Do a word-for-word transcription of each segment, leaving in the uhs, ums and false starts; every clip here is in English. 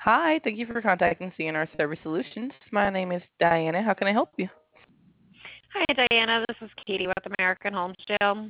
Hi, thank you for contacting C N R Service Solutions. My name is Diana. How can I help you? Hi, Diana. This is Katie with American Home Shield.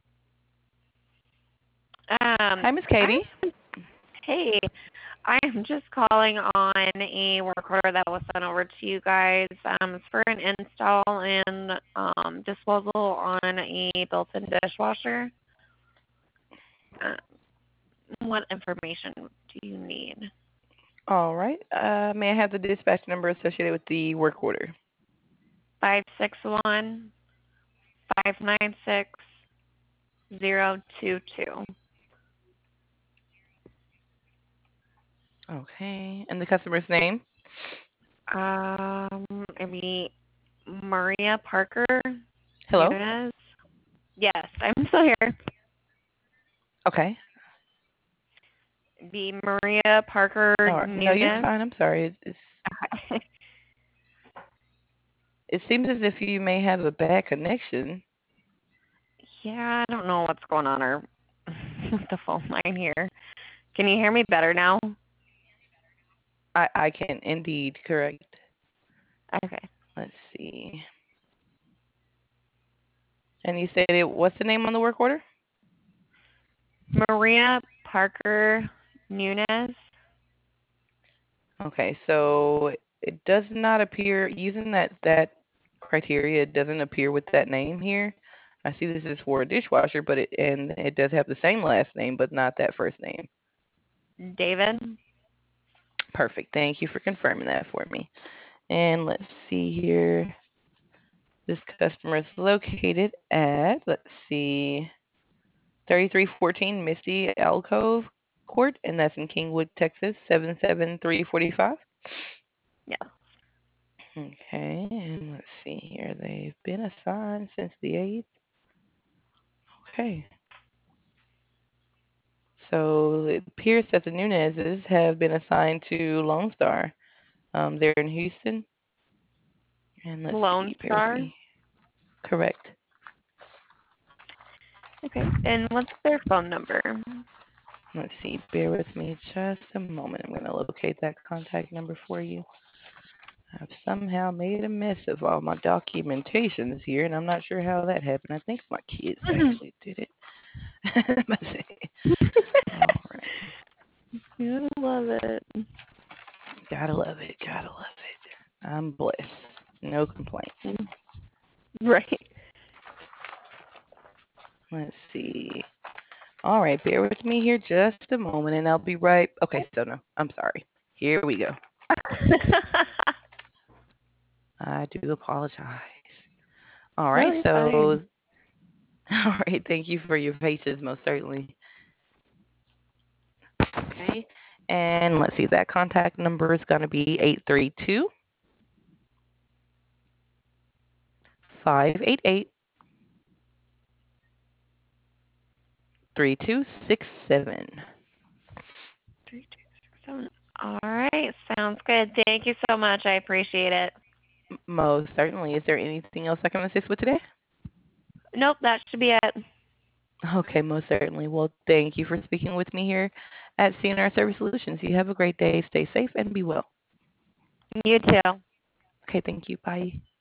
Um, Hi, Miss I'm Katie. hey, I'm just calling on a work order that was sent over to you guys. Um, it's for an install and um, disposal on a built-in dishwasher. Uh, what information do you need? All right. Uh, may I have the dispatch number associated with the work order? Five six one five nine six zero two two. Okay. And the customer's name? Um, I mean Maria Parker Hello? Nunez. Yes, I'm still here. Okay. The Maria Parker All right. No, you're Nunez. fine. I'm sorry. It's, it's, it seems as if you may have a bad connection. Yeah, I don't know what's going on or with the phone line here. Can you hear me better now? I, I can indeed correct. Okay. Let's see. And you said it, what's the name on the work order? Maria Parker Nunez. Okay, so it does not appear, using that, that criteria, it doesn't appear with that name here. I see this is for a dishwasher, but it and it does have the same last name, but not that first name. David. Perfect. Thank you for confirming that for me. And let's see here. This customer is located at, let's see, thirty-three fourteen Misty Alcove Court, and that's in Kingwood, Texas, seven seven three four five. Yeah. Okay, and let's see here. They've been assigned since the eighth. Okay. So it appears that the Nunez's have been assigned to Lone Star. Um, they're in Houston. And let's Lone see, bear with Star. me. Correct. Okay. And what's their phone number? Let's see, bear with me just a moment. I'm going to locate that contact number for you. I've somehow made a mess of all my documentations here, and I'm not sure how that happened. I think my kids actually did it. Let's see. All right. You love it. Gotta love it. Gotta love it. I'm blessed. No complaints. Right. Let's see. All right, bear with me here just a moment, and I'll be right. Okay, so no, I'm sorry. Here we go. I do apologize. All No, right, you're fine. so all right, thank you for your patience, most certainly. Okay, and let's see, that contact number is going to be eight three two, five eight eight, three two six seven. Three, two, six, seven. All right. Sounds good. Thank you so much. I appreciate it. Most certainly. Is there anything else I can assist with today? Nope, that should be it. Okay, most certainly. Well, thank you for speaking with me here at C N R Service Solutions. You have a great day. Stay safe and be well. You too. Okay, thank you. Bye.